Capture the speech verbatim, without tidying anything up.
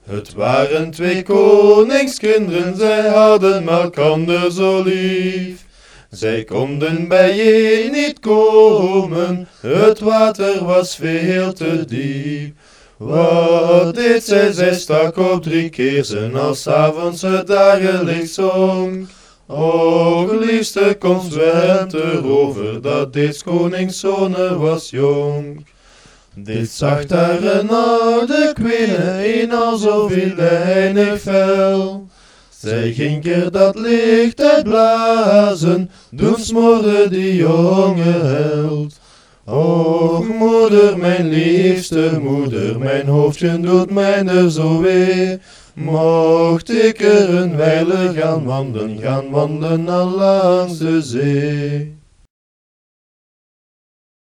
Het waren twee koningskinderen, zij hadden elkander zo lief. Zij konden bijeen niet komen, het water was veel te diep. Wat deed zij? Zij stak op drie keersen, als 's avonds het dagenlicht zonk. Och, liefste, kom zwemt erover, dat dit koningszoon was jong. Dit zag daar een oude kwene in al zo vilijnig vel. Zij ging er dat licht uitblazen, toen smoorde die jonge held. Och, moeder, mijn liefste moeder, mijn hoofdje doet mij er zo wee. Mocht ik er een wijle gaan wandelen, gaan wandelen al langs de zee.